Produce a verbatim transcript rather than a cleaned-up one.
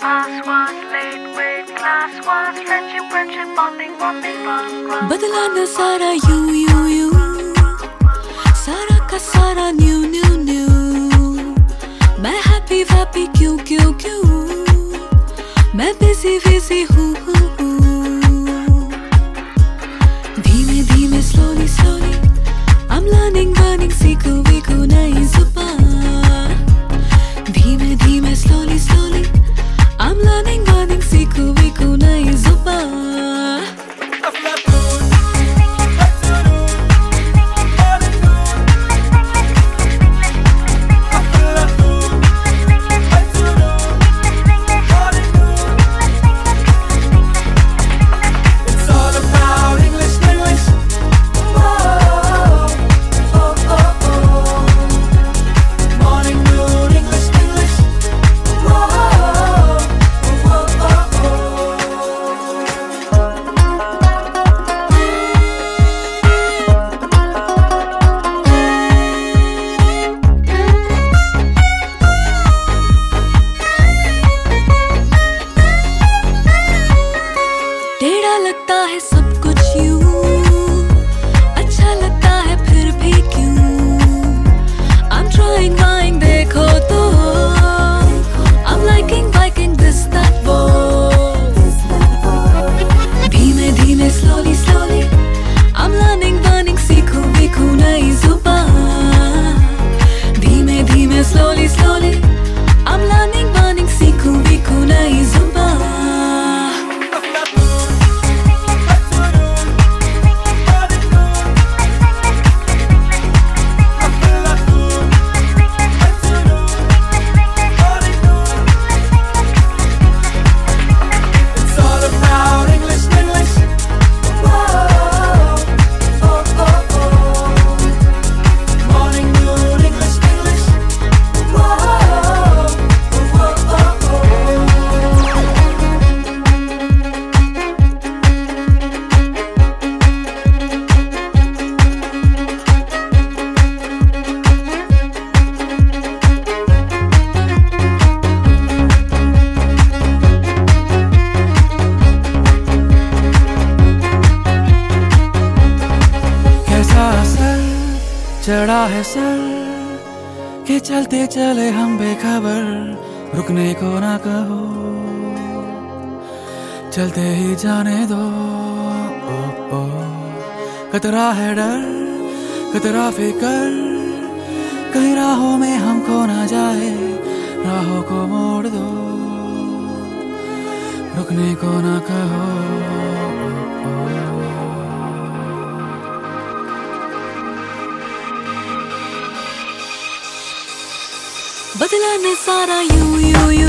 pass was late with class was friendship, friendship, bonding, bonding, run, run. बदला न सारा you you you सारा का सारा न्यू न्यू न्यू मैं हैप्पी वैप्पी क्यों क्यों क्यों मैं बिजी बिजी हूँ हूँ हूँ धीमे धीमे slowly slowly I'm learning learning सीखूं वीखूं नई जुबान धीमे धीमे slowly slowly I'm learning learning सीखूं वीखूं नई जुबान लगता है सब कुछ यूं अच्छा लगता है फिर भी क्यों I'm trying trying देखो तो I'm liking liking this that वो धीमे धीमे slowly slowly I'm learning learning सीखूं वीखूं नई जुबान धीमे धीमे slowly slowly I'm learning learning सीखूं वीखूं नई जुबान चढ़ा है सर के चलते चले हम बेखबर रुकने को ना कहो चलते ही जाने दो ओ, ओ। कतरा है डर कतरा फिकर कहीं राहों में हमको ना जाए राहों को मोड़ दो रुकने को ना कहो ओ, ओ। बदला ने सारा यू यू यू